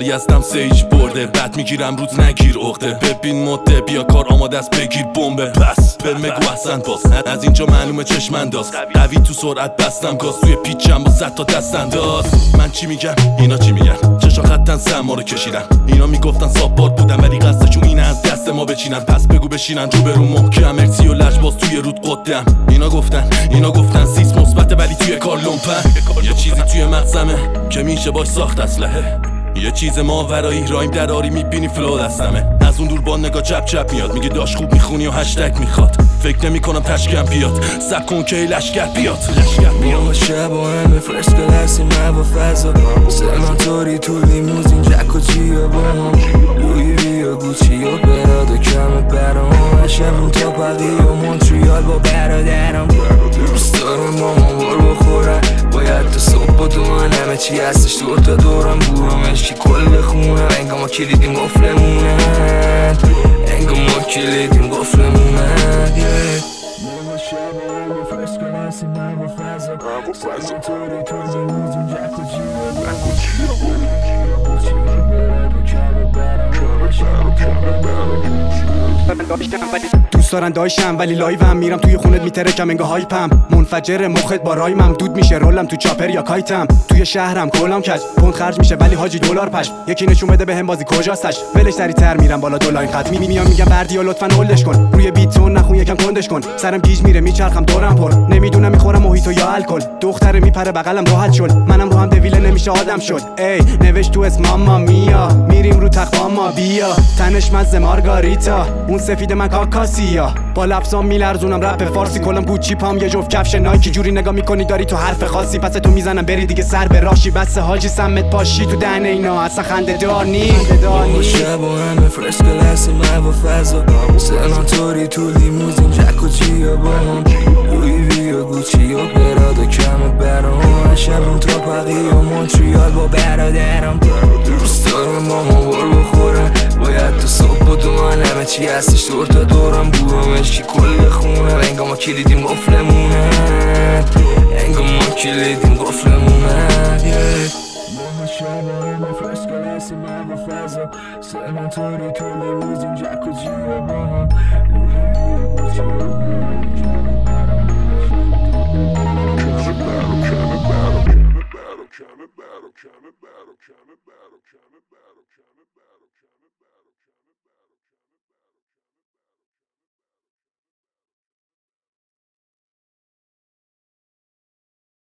ولی هستم سیج برده. بعد میگیرم روز نگیر عقده. ببین مده بیا کار آماده است بگیر بمبه. پس برمگو احسن باز از اینجا معلومه چشم انداز. قوی تو سرعت بستم گاز توی پیچم با 100 تا دست انداز. من چی میگم اینا چی میگن؟ چشا خطن سم ما رو کشیدن. اینا میگفتن ساپورت بودن ولی قصدشون اینه از دست ما بچینن. پس بگو بشینن رو برو محکم مرسی و لجباز توی رود قدم. اینا گفتن سیس مثبته ولی توی کار لومپن. یه چیزی توی مغزمه که میشه باش ساخت اسلحه. یه چیز ماورایی رایم دراری میبینی فلو دستمه. از اون دور با نگاه چپ چپ میاد میگه داش خوب میخونی و هشتگ میخواد. فکر نمی کنم تشکم بیاد سب کن که لشگر بیاد. ما شب و همه فرست کلاسیم هوا فضا. سناتوری تو لیموزین جک و جیا با هم. لوی بیا گوچی و براد و کم برام. هشمون تا پقی و مونتریال با برادرم. دوست دارم ماما بار بخورم. باید تا صبح و دوان همه چی هستش دور تا دورم. بورمش که کل بخونم. انگا ما کلیدیم قفلمونن. انگا ما کلیدیم قفلمونن. ما شب و همه فرست کلاسیم هوا فضا. سناتوری تو لیموزین جک و جیا با هم. دوست دارن دایشم ولی لایوم. میرم توی خونت میترکم انگا هایپم. منفجر مخت با رایمم. دود میشه رولم تو چاپر یا کایتم. توی شهرم کلام کج پوند خرج میشه ولی حاجی دلار پش. یکی نشون بده بهم بازی کجاستش. ولش سریعتر میرم بالا دو لاین خط. میام میگم بردیا لطفا هولش کن. روی بیتون نخون یکم کندش کن. سرم گیج میره میچرخم دورم پر. نمیدونم میخورم موهیتو یا الکل. دختره میپره بغلم راحت شد. منم رو هم دویله نمیشه آدم شد. ای نوشت تو اسم ماما میا. میریم رو تخت ماما بیا. تنش مزه مارگاریتا. اون سفید من کاکاسیا. با لفظام میلرزونم رپ فارسی. کلم گوچی پام یه جفت کفش نایکی. جوری نگاه میکنی داری تو حرف خاصی. پس تو میزنم بری دیگه سر به راشی. بس حاجی سمت پاشی تو دهن اینا اصلا خنده دار نی. ما شب و همه فرست کلاسیم هوا فضا. سناتوری تو لیموزین جک و جیا با هم. لوی بیا گوچی و براد و کم برام. هشمون تا پقی و مونتریال با برادرم. دوست دارم ماما بار بخورم. باید تا صبح و دوان همه چی هستش دور تا دورم. بورمش که کل خونم. انگا ما کلیدیم قفلمونن. انگا ما کلیدیم قفلمونن. ما شب و همه فرست کلاسیم هوا فضا. سناتوری تو لیموزین جک و جیا با هم.